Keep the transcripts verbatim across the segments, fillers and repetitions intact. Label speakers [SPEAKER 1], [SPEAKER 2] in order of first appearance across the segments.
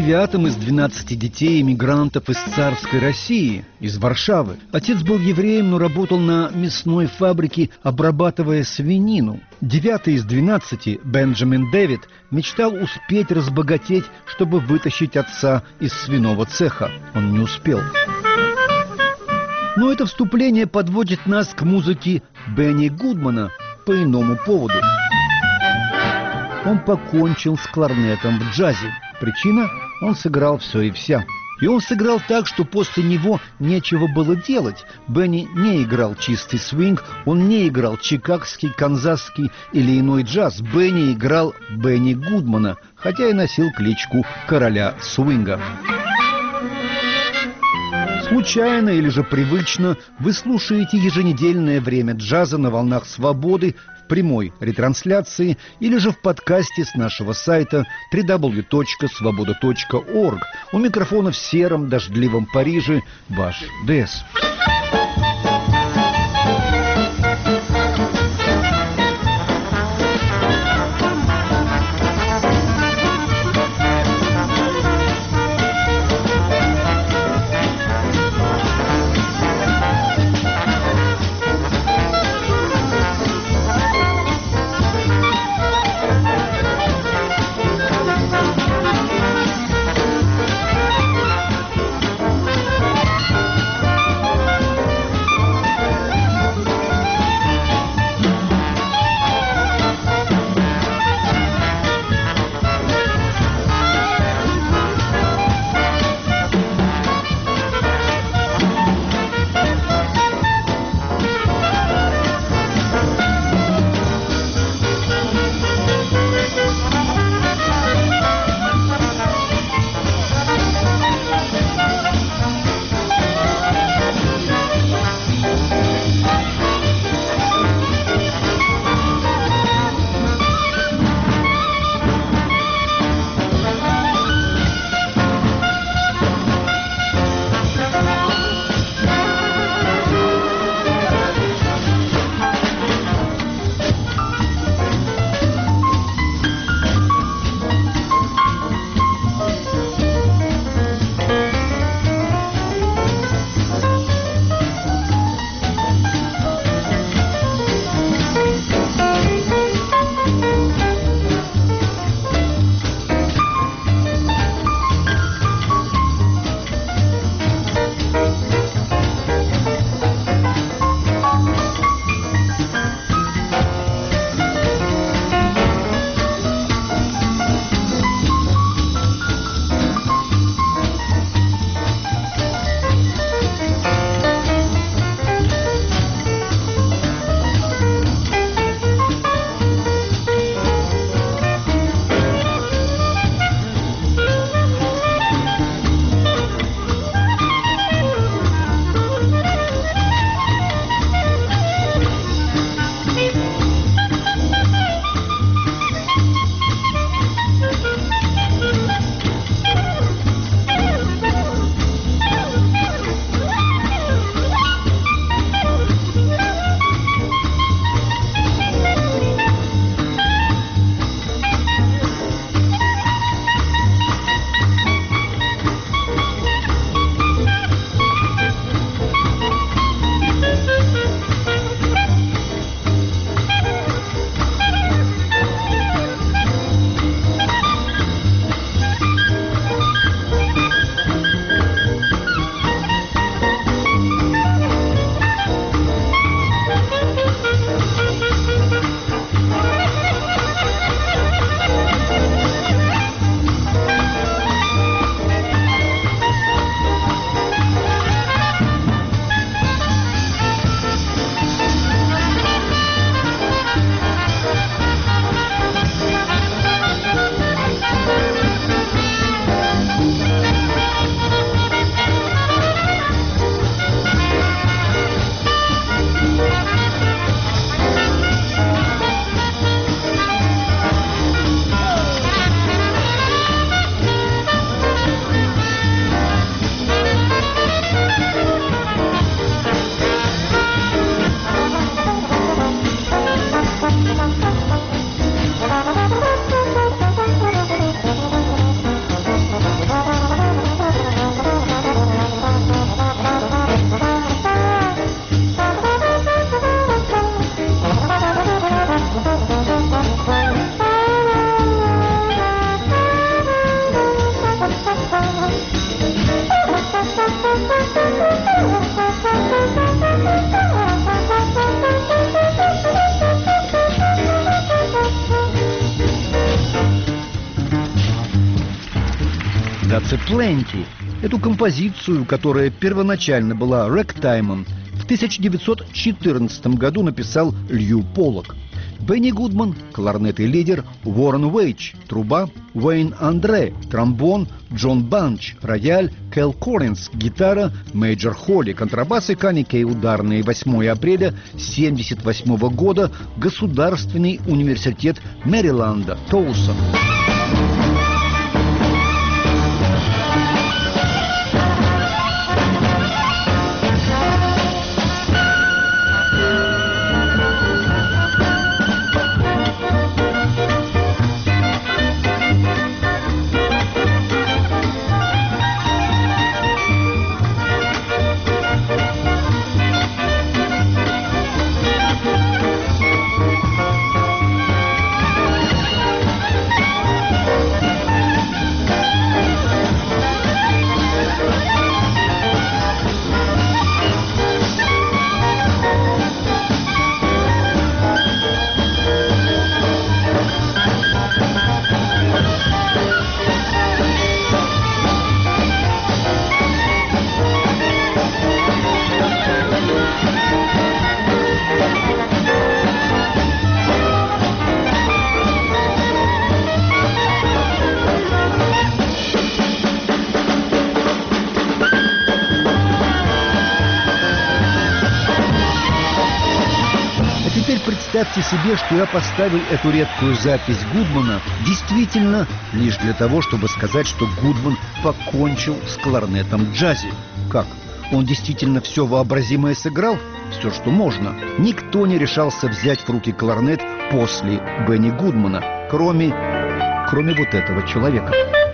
[SPEAKER 1] девятым из двенадцати детей эмигрантов из царской России, из Варшавы. Отец был евреем, но работал на мясной фабрике, обрабатывая свинину. Девятый из двенадцати, Бенджамин Дэвид, мечтал успеть разбогатеть, чтобы вытащить отца из свиного цеха. Он не успел. Но это вступление подводит нас к музыке Бенни Гудмана по иному поводу. Он покончил с кларнетом в джазе. Причина – он сыграл все и вся. И он сыграл так, что после него нечего было делать. Бенни не играл чистый свинг, он не играл чикагский, канзасский или иной джаз. Бенни играл Бенни Гудмана, хотя и носил кличку короля свинга. Случайно или же привычно вы слушаете еженедельное время джаза на волнах свободы в прямой ретрансляции или же в подкасте с нашего сайта дабл ю дабл ю дабл ю точка свобода точка орг. У микрофона в сером дождливом Париже ваш ДЭС. «It's a Plenty». Эту композицию, которая первоначально была рэктаймом, в тысяча девятьсот четырнадцатом году написал Лью Поллок. Бенни Гудман – кларнет и лидер, Уоррен Уэйдж – труба, Уэйн Андре – тромбон, Джон Банч – рояль, Кэл Коринс – гитара, Мейджор Холли – контрабас и Канни Кей – ударные. восьмое апреля семьдесят восьмого года, Государственный университет Мэриленда, Тоусон. Представьте себе, что я поставил эту редкую запись Гудмана действительно лишь для того, чтобы сказать, что Гудман покончил с кларнетом в джазе. Как? Он действительно все вообразимое сыграл? Все, что можно. Никто не решался взять в руки кларнет после Бенни Гудмана, кроме, кроме вот этого человека.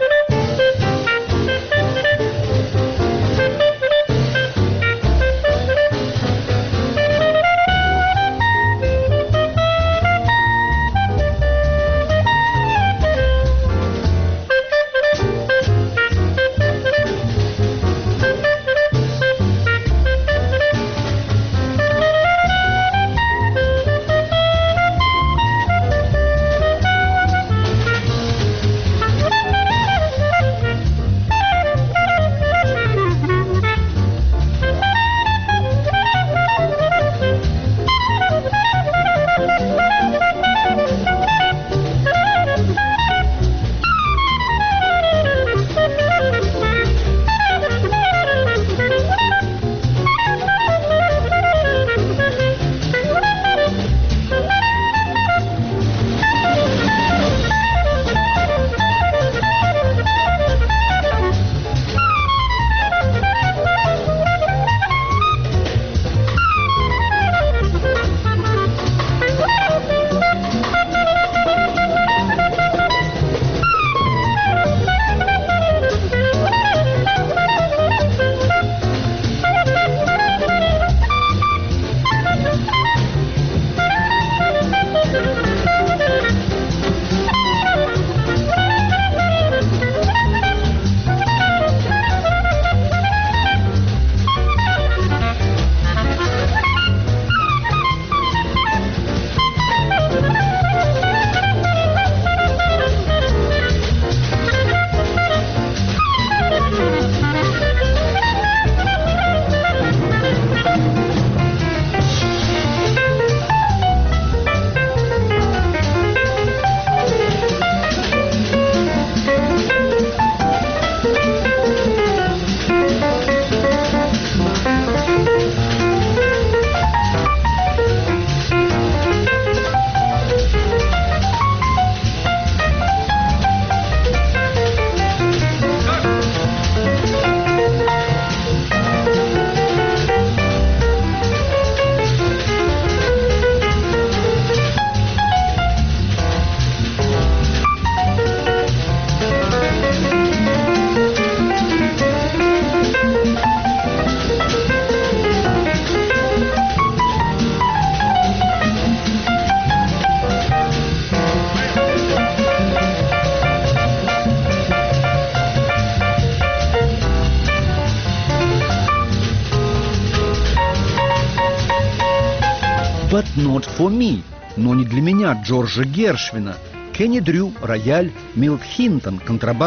[SPEAKER 1] «But not for me», но не для меня, Джорджа Гершвина. Кенни Дрю – рояль, Милт Хинтон – контрабас,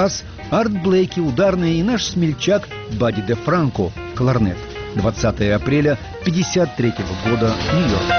[SPEAKER 1] Арт Блейки – ударный и наш смельчак Бадди де Франко – кларнет. двадцатое апреля пятьдесят третьего года, Нью-Йорк.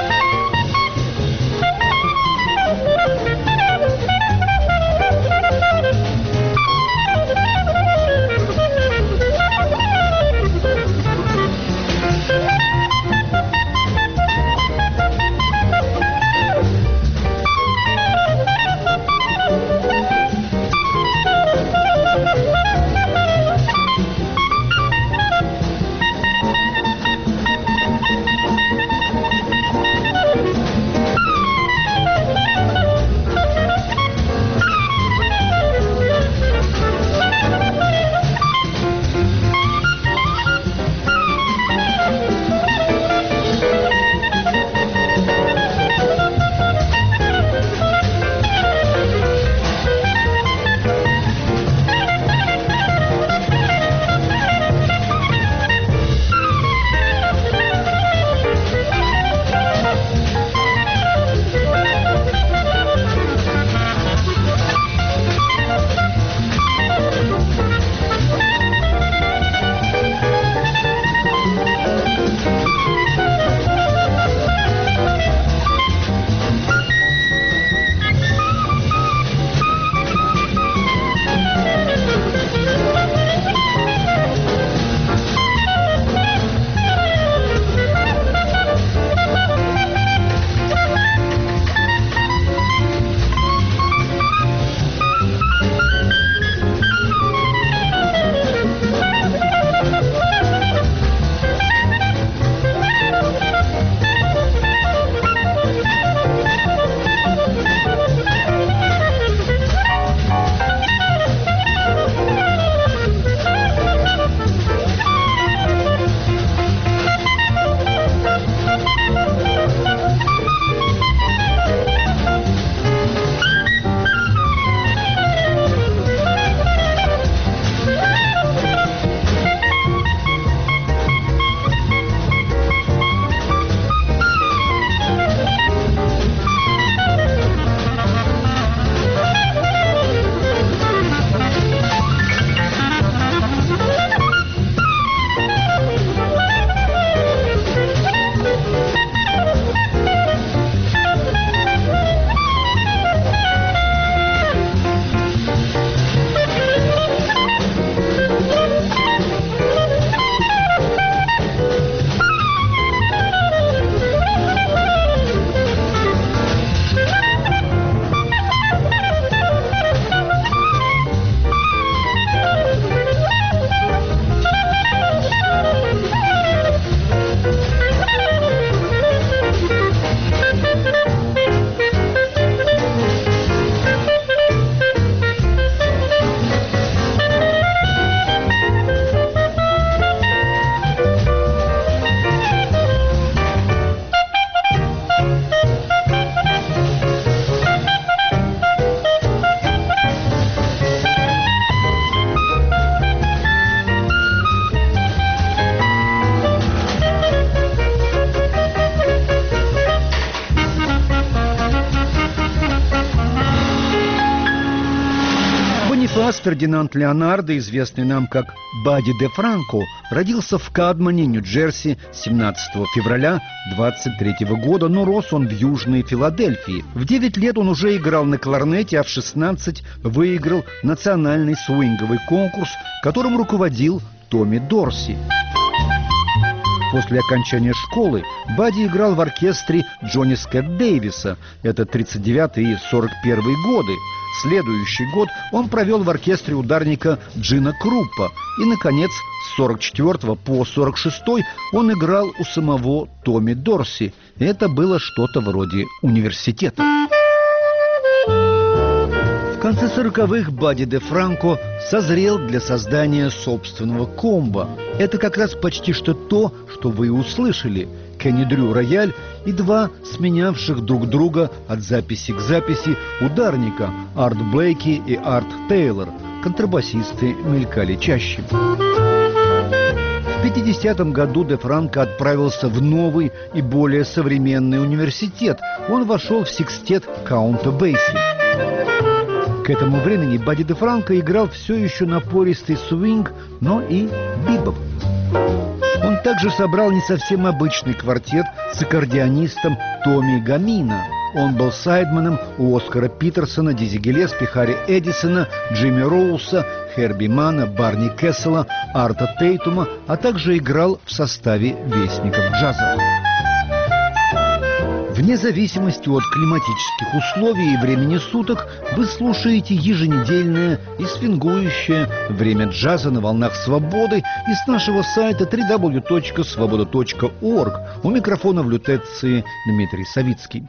[SPEAKER 1] Бонифас Фердинанд Леонардо, известный нам как Бадди де Франко, родился в Кадмане, Нью-Джерси, семнадцатого февраля двадцать третьего года, но рос он в Южной Филадельфии. В девять лет он уже играл на кларнете, а в шестнадцать выиграл национальный свинговый конкурс, которым руководил Томми Дорси. После окончания школы Бадди играл в оркестре Джонни Скотт Дэвиса. Это тридцать девятый и сорок первый годы. Следующий год он провел в оркестре ударника Джина Круппа. И, наконец, с сорок четвёртого по сорок шестой он играл у самого Томми Дорси. Это было что-то вроде университета. В конце сороковых Бадди де Франко созрел для создания собственного комбо. Это как раз почти что то, что вы услышали. Кенни Дрю рояль и два сменявших друг друга от записи к записи ударника Арт Блейки и Арт Тейлор. Контрабасисты мелькали чаще. В пятидесятом году де Франко отправился в новый и более современный университет. Он вошел в секстет Каунта Бейси. К этому времени Бадди де Франко играл все еще напористый свинг, но и бибоп. Он также собрал не совсем обычный квартет с аккордеонистом Томми Гамино. Он был сайдменом у Оскара Питерсона, Дизи Гиллеспи, Харри Эдисона, Джимми Роуса, Херби Мана, Барни Кессела, Арта Тейтума, а также играл в составе Вестников джаза. Вне зависимости от климатических условий и времени суток вы слушаете еженедельное и свингующее время джаза на волнах свободы и с нашего сайта дабл ю дабл ю дабл ю точка свобода точка орг. У микрофона в лютеции Дмитрий Савицкий.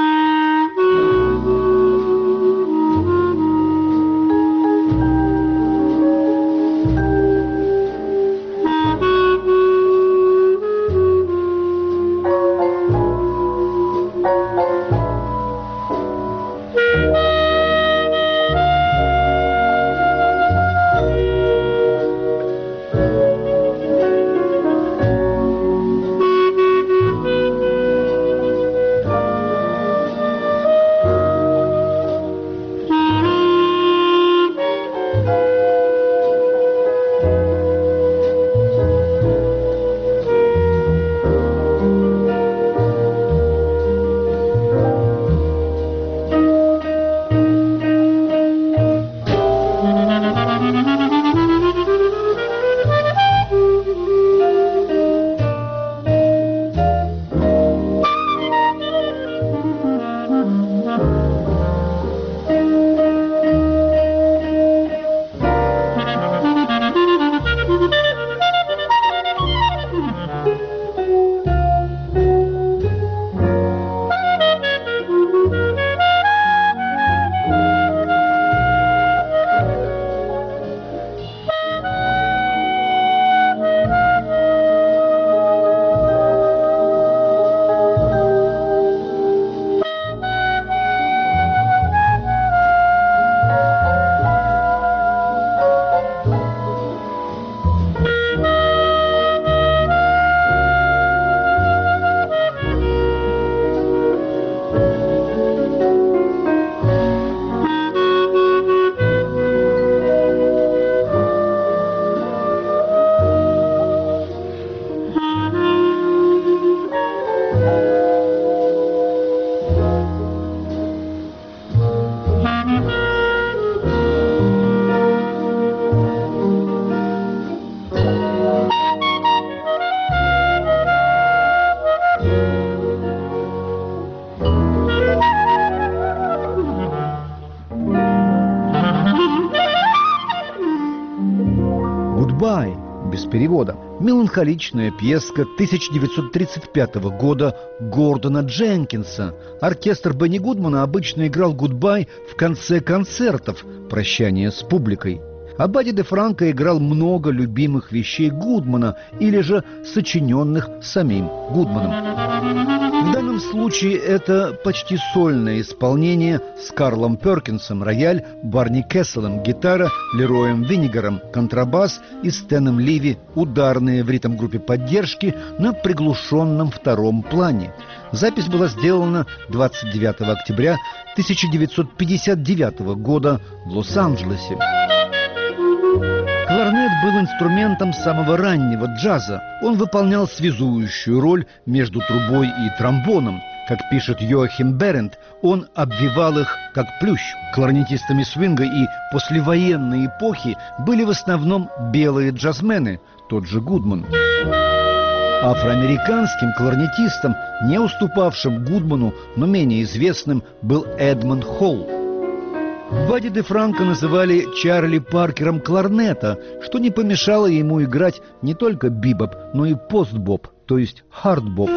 [SPEAKER 1] «Гудбай» без перевода. Меланхоличная пьеска тысяча девятьсот тридцать пятого года Гордона Дженкинса. Оркестр Бенни Гудмана обычно играл «Гудбай» в конце концертов, прощание с публикой. А Бадди де Франко играл много любимых вещей Гудмана или же сочиненных самим Гудманом. В данном случае это почти сольное исполнение с Карлом Перкинсом рояль, Барни Кесселом гитара, Лероем Виннигаром контрабас и Стэном Ливи ударные в ритм-группе поддержки на приглушенном втором плане. Запись была сделана двадцать девятого октября тысяча девятьсот пятьдесят девятого года в Лос-Анджелесе. Кларнет был инструментом самого раннего джаза. Он выполнял связующую роль между трубой и тромбоном. Как пишет Йоахим Берент, он обвивал их как плющ. Кларнетистами свинга и послевоенной эпохи были в основном белые джазмены, тот же Гудман. Афроамериканским кларнетистом, не уступавшим Гудману, но менее известным, был Эдмонд Холл. Бадди де Франко называли Чарли Паркером кларнета, что не помешало ему играть не только бибоп, но и постбоп, то есть хардбоп.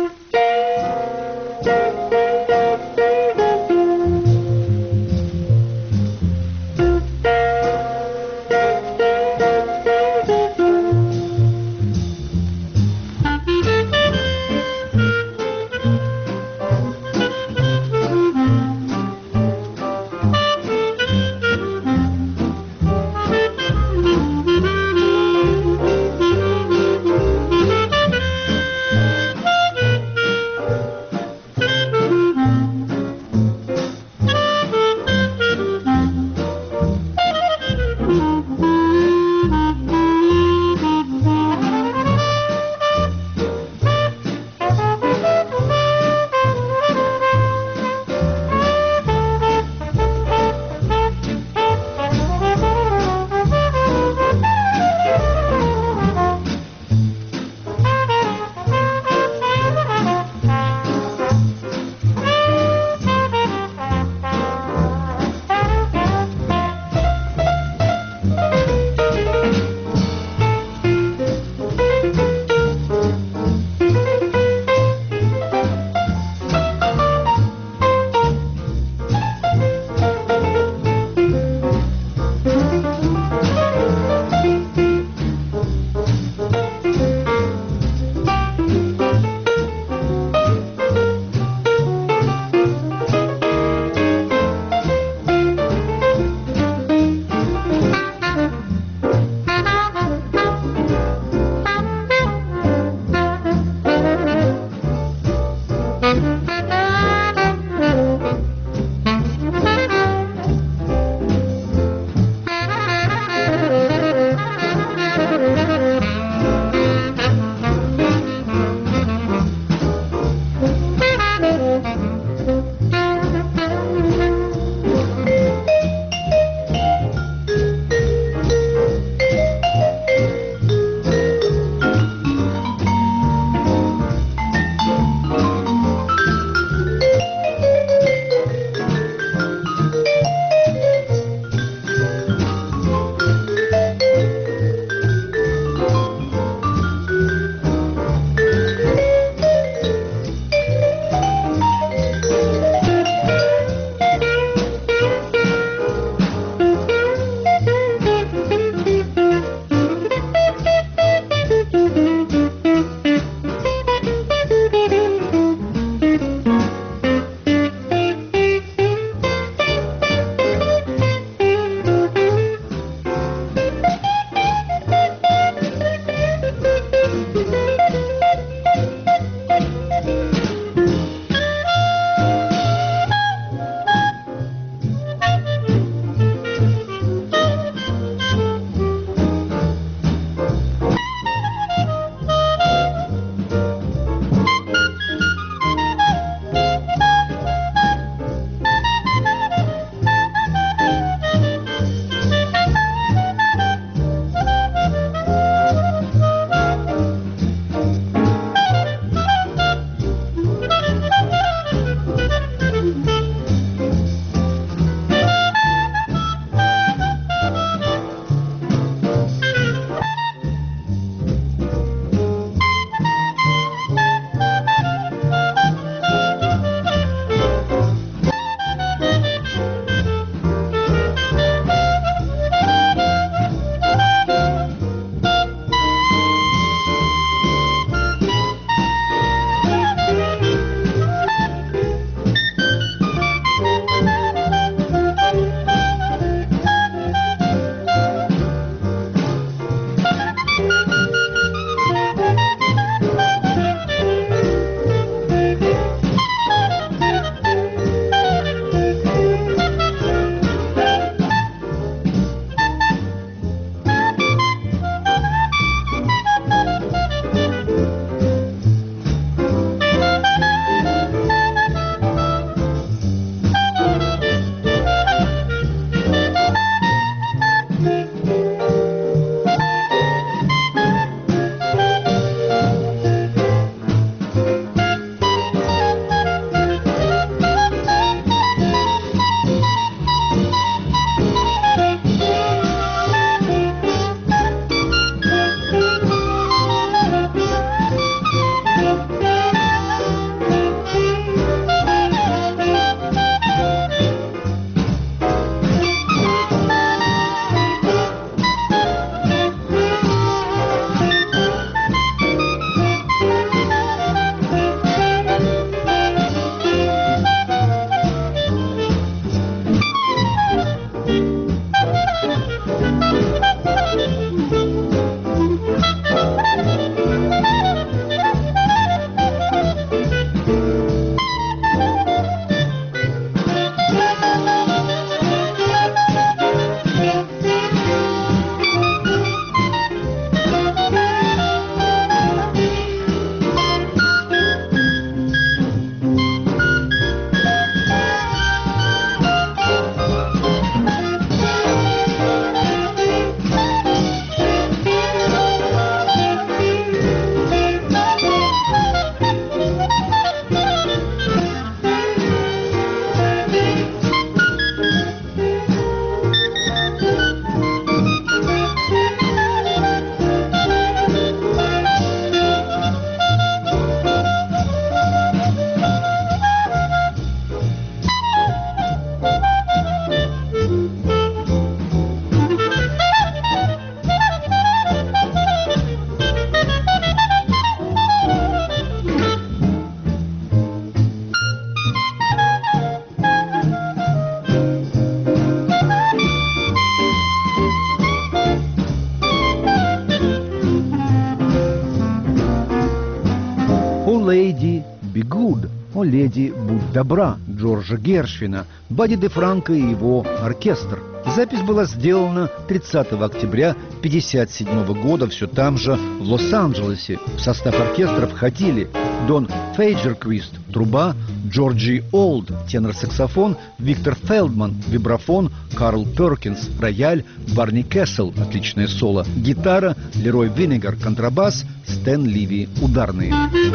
[SPEAKER 1] леди be good», «О, леди, будь добра» Джорджа Гершвина, Бадди де Франко и его оркестр. Запись была сделана тридцатого октября тысяча девятьсот пятьдесят седьмого года все там же, в Лос-Анджелесе. В состав оркестра входили Дон Фейджерквист – труба, Джорджи Олд – тенор-саксофон, Виктор Фелдман – вибрафон, Карл Перкинс – рояль, Барни Кессел – отличное соло, гитара, Лерой Виннегар – контрабас, Стэн Ливи – ударные.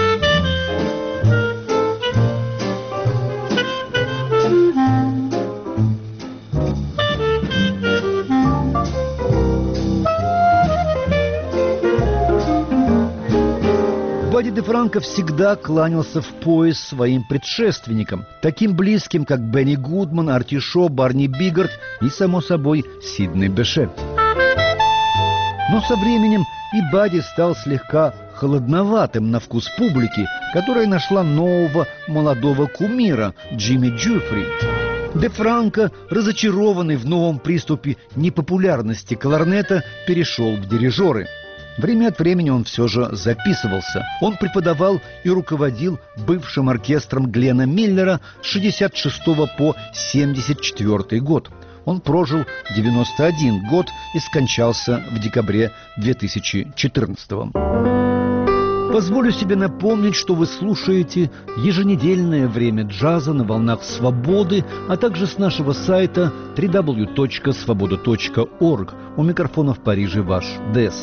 [SPEAKER 1] Бадди де Франко всегда кланялся в пояс своим предшественникам, таким близким, как Бенни Гудман, Арти Шо, Барни Биггард и, само собой, Сидней Беше. Но со временем и Бадди стал слегка холодноватым на вкус публики, которая нашла нового молодого кумира Джимми Джуфри. Де Франко, разочарованный в новом приступе непопулярности кларнета, перешел в дирижеры. Время от времени он все же записывался. Он преподавал и руководил бывшим оркестром Глена Миллера с шестьдесят шестого по семьдесят четвёртый год. Он прожил девяносто один год и скончался в декабре две тысячи четырнадцатого. Позволю себе напомнить, что вы слушаете еженедельное время джаза на волнах свободы, а также с нашего сайта дабл ю дабл ю дабл ю точка свобода точка орг. У микрофона в Париже ваш Дэс.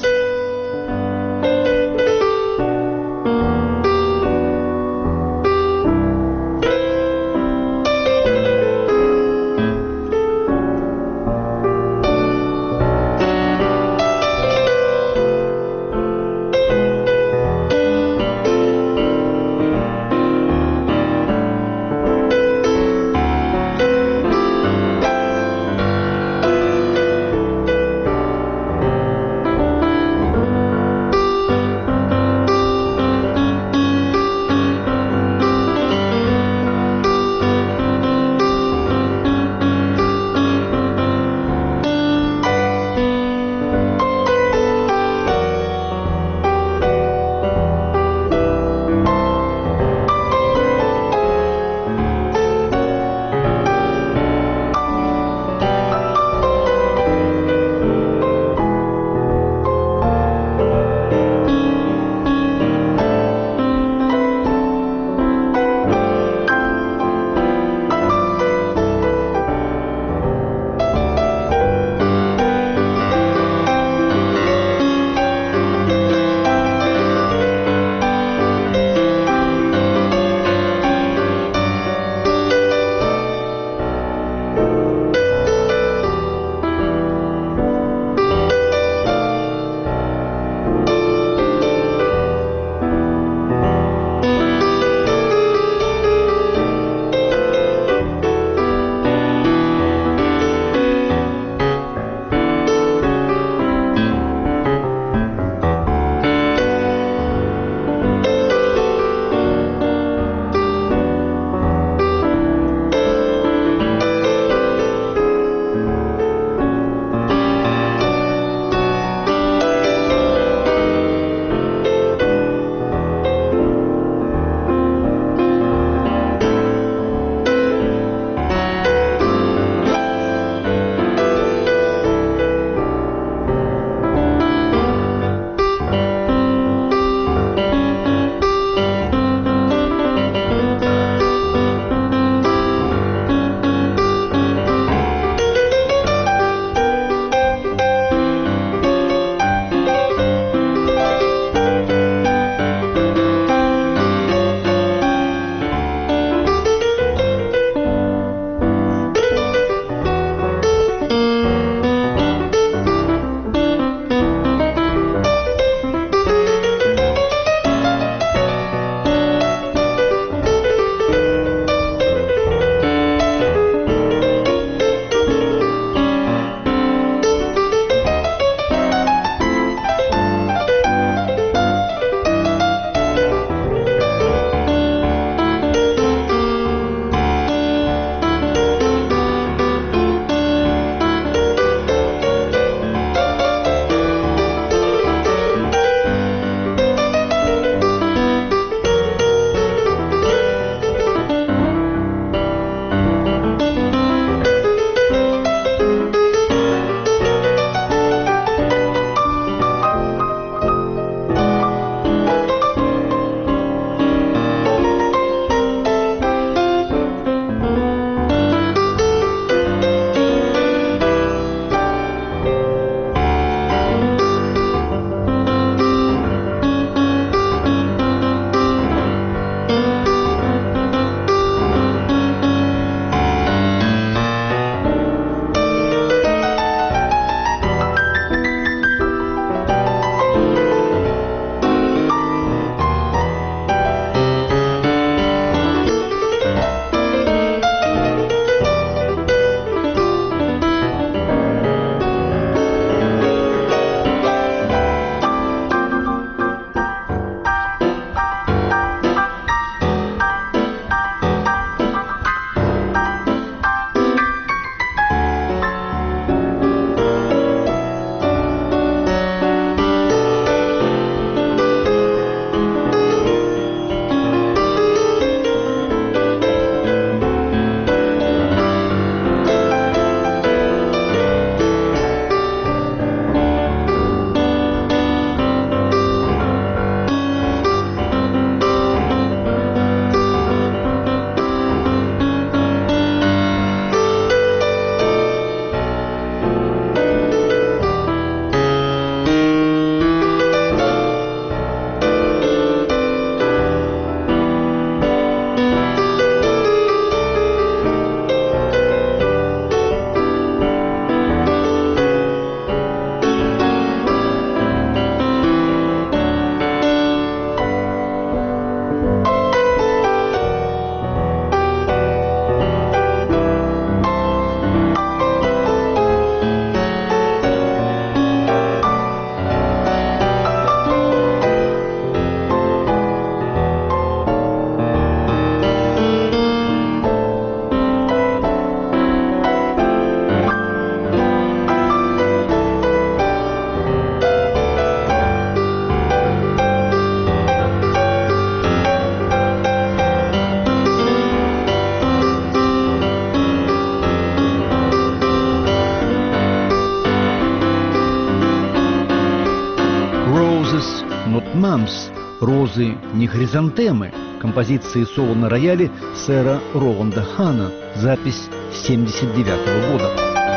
[SPEAKER 1] not mums» — «Розы, не хризантемы», композиции соло на рояле сэра Роланда Хана, запись семьдесят девятого года.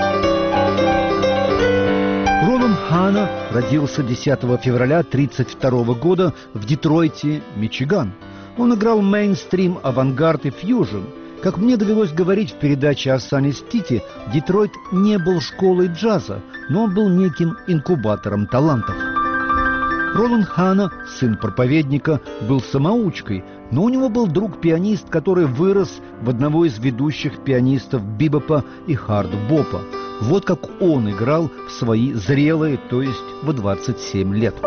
[SPEAKER 1] Роланд Хана родился десятого февраля тридцать второго года в Детройте, Мичиган. Он играл мейнстрим, авангард и фьюжн. Как мне довелось говорить в передаче о Санни Стите, Детройт не был школой джаза, но он был неким инкубатором талантов. Роланд Хана, сын проповедника, был самоучкой, но у него был друг-пианист, который вырос в одного из ведущих пианистов бибопа и хард-бопа. Вот как он играл в свои зрелые, то есть в двадцать семь лет.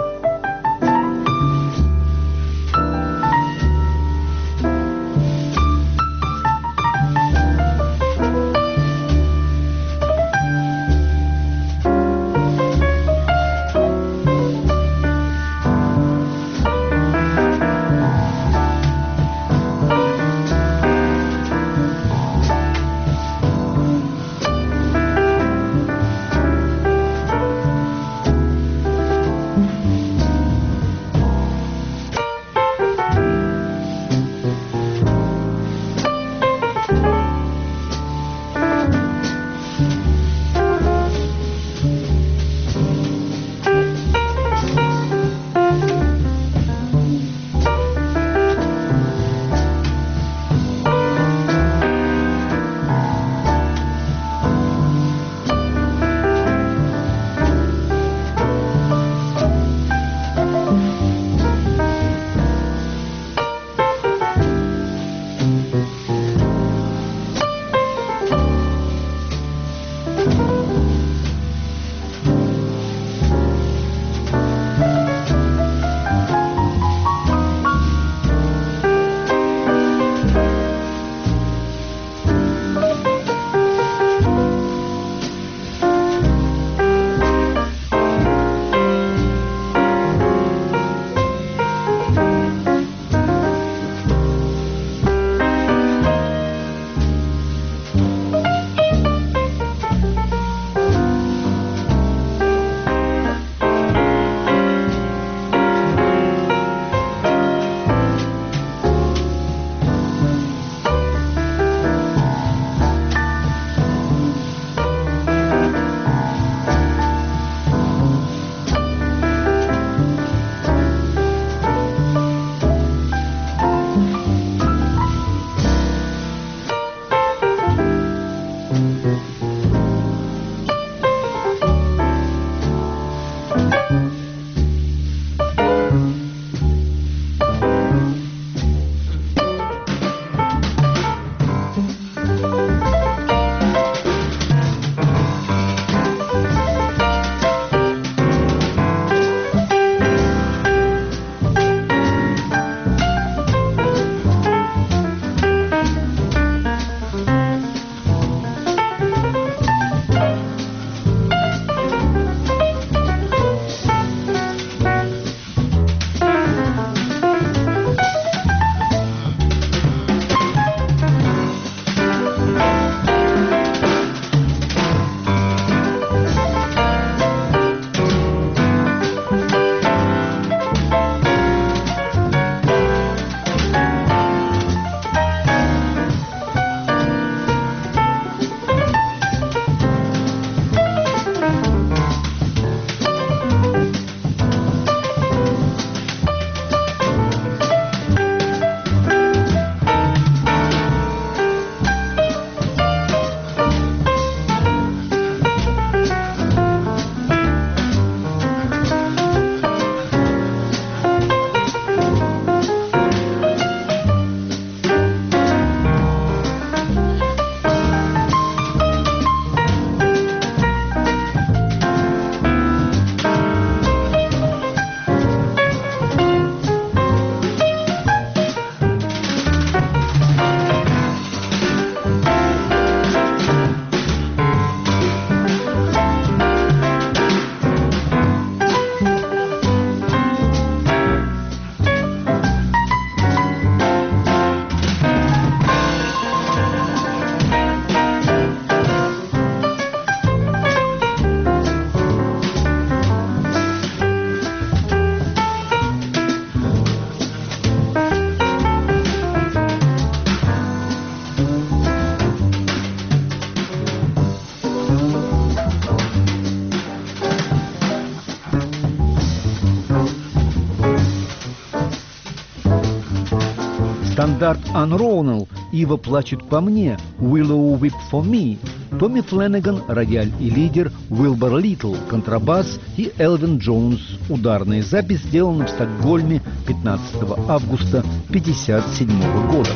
[SPEAKER 1] стандарт Unronal, Ива плачет по мне, Willow Weep for Me, Томми Фленнеган, рояль и лидер, Уилбер Литл, контрабас и Элвин Джонс, ударная запись, сделана в Стокгольме пятнадцатого августа пятьдесят седьмого года.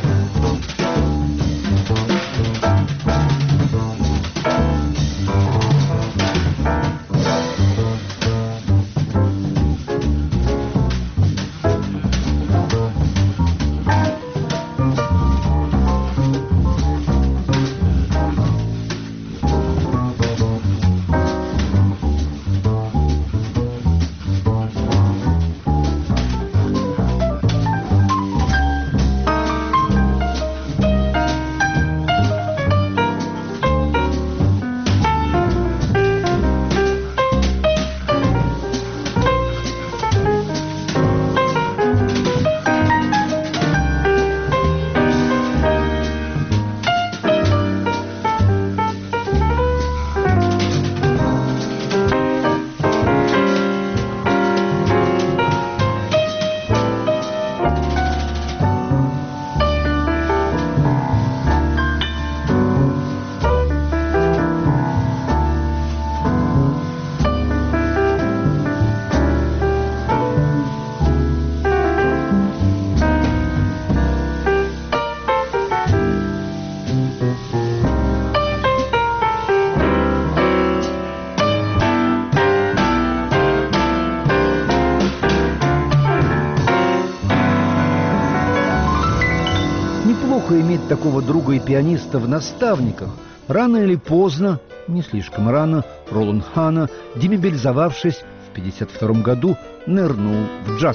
[SPEAKER 1] Неплохо иметь такого друга и пианиста в наставниках. Рано или поздно, не слишком рано, Роланд Хана, демобилизовавшись в пятьдесят втором году, нырнул в джаз.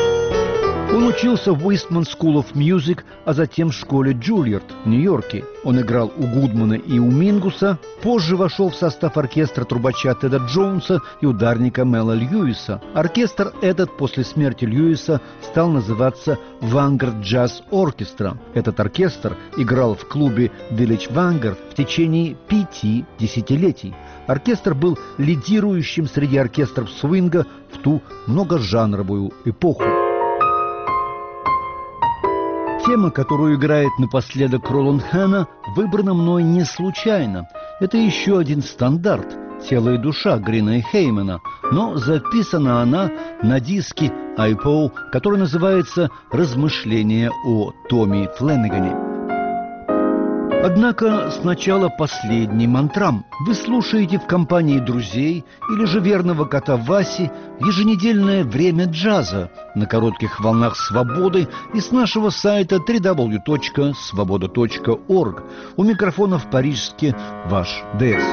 [SPEAKER 1] Он учился в Eastman School of Music, а затем в школе Джульярд в Нью-Йорке. Он играл у Гудмана и у Мингуса, позже вошел в состав оркестра трубача Теда Джонса и ударника Мэла Льюиса. Оркестр этот после смерти Льюиса стал называться Vanguard Jazz Orchestra. Этот оркестр играл в клубе Village Vanguard в течение пяти десятилетий. Оркестр был лидирующим среди оркестров свинга в ту многожанровую эпоху. Тема, которую играет напоследок Роланд Хана, выбрана мной не случайно. Это еще один стандарт «Тело и душа» Грина и Хеймана, но записана она на диске iPo, который называется «Размышления о Томми Фленнегане». Однако сначала последний мантрам. Вы слушаете в компании друзей или же верного кота Васи еженедельное время джаза на коротких волнах свободы и с нашего сайта дабл ю дабл ю дабл ю точка свобода точка орг. У микрофона в Парижске ваш ДС.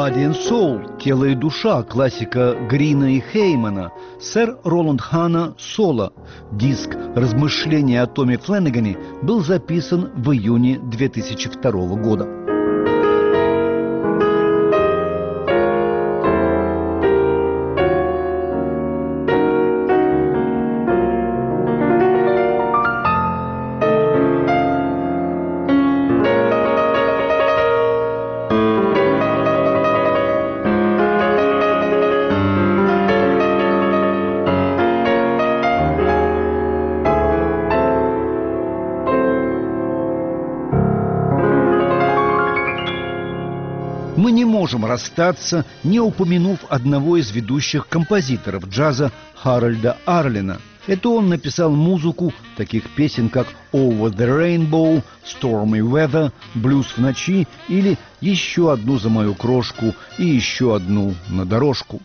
[SPEAKER 1] Body and Soul, «Тело и душа», классика Грина и Хеймана, сэр Роланд Хана «Соло». Диск «Размышления о Томе Фленнегане» был записан в июне две тысячи второго года. Мы не можем расстаться, не упомянув одного из ведущих композиторов джаза Харольда Арлина. Это он написал музыку таких песен, как «Over the Rainbow», «Stormy Weather», «Блюз в ночи» или «Еще одну за мою крошку» и «Еще одну на дорожку».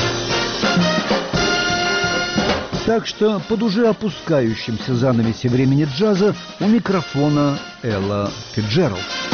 [SPEAKER 1] Так что под уже опускающимся занавесе времени джаза у микрофона Элла Фицджеральд.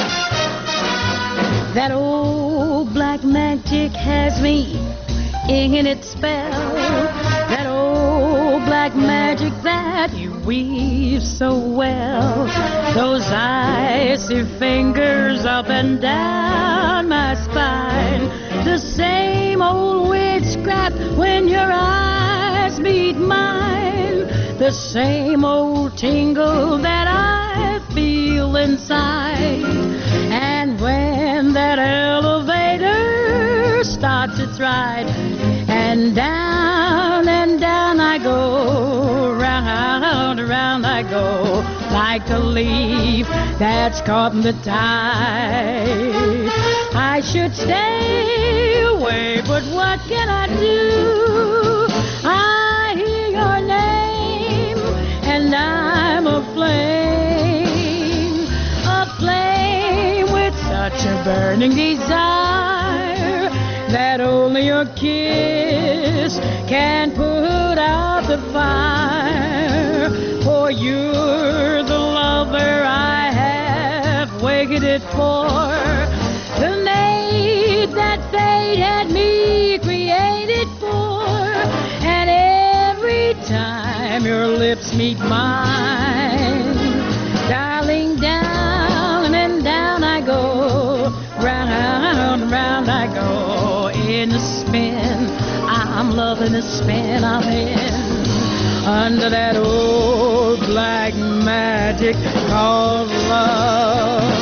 [SPEAKER 2] That old black magic has me in its spell. That old black magic that you weave so well. Those icy fingers up and down my spine. The same old witchcraft when your eyes meet mine. The same old tingle that I feel inside. And when that elevator starts its ride, and down and down I go, round, round I go, like a leaf that's caught in the tide. I should stay away, but what can I do? I hear your name, and I'm aflame, aflame with such a burning desire that only your kiss can put out the fire. For you're the lover I have waited for, the maid that fate had me created for. And every time your lips meet mine, darling, down and down I go, round, round I go, in a spin. I'm loving the spin I'm in, under that old black magic called love.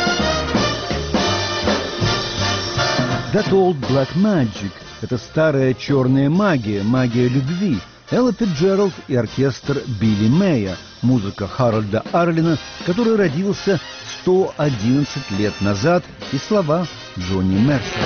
[SPEAKER 1] That Old Black Magic – это старая черная магия, магия любви. Элла Фицджеральд и оркестр Билли Мэя, музыка Харольда Арлина, который родился сто одиннадцать лет назад, и слова Джонни Мерсера.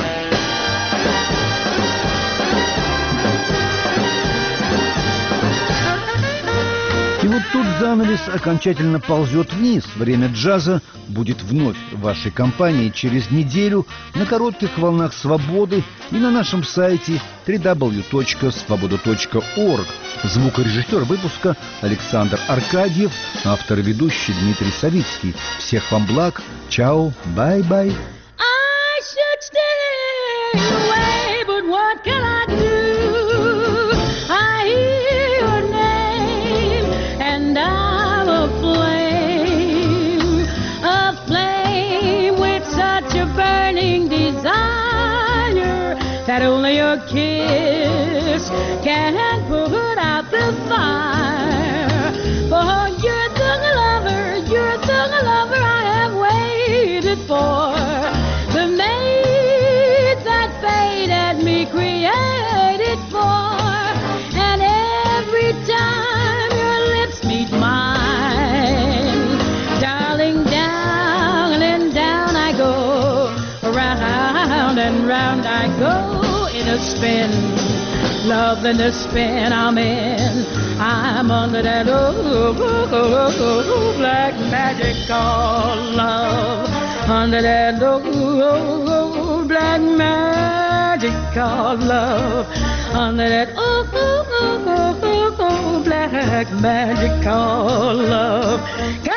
[SPEAKER 1] И вот тут занавес окончательно ползет вниз. Время джаза будет вновь в вашей компании через неделю на коротких волнах «Свободы» и на нашем сайте дабл ю дабл ю дабл ю точка свобода точка орг. Звукорежиссер выпуска Александр Аркадьев, автор и ведущий Дмитрий Савицкий. Всех вам благ. Чао. Бай-бай.
[SPEAKER 2] I should stay away, but what can I do? I hear your name, and I'm aflame, aflame with such a burning desire that only your kiss can put out the fire. For you're the lover, you're the lover I have waited for, the maid that fate had me created for. And every time your lips meet mine, darling, down and down I go, round and round I go, in a spin, love in the spin I'm in. I'm under that old, old, old, old black magic called love, under that old, old, old black magic called love, under that old, old, old, old, old black magic called love.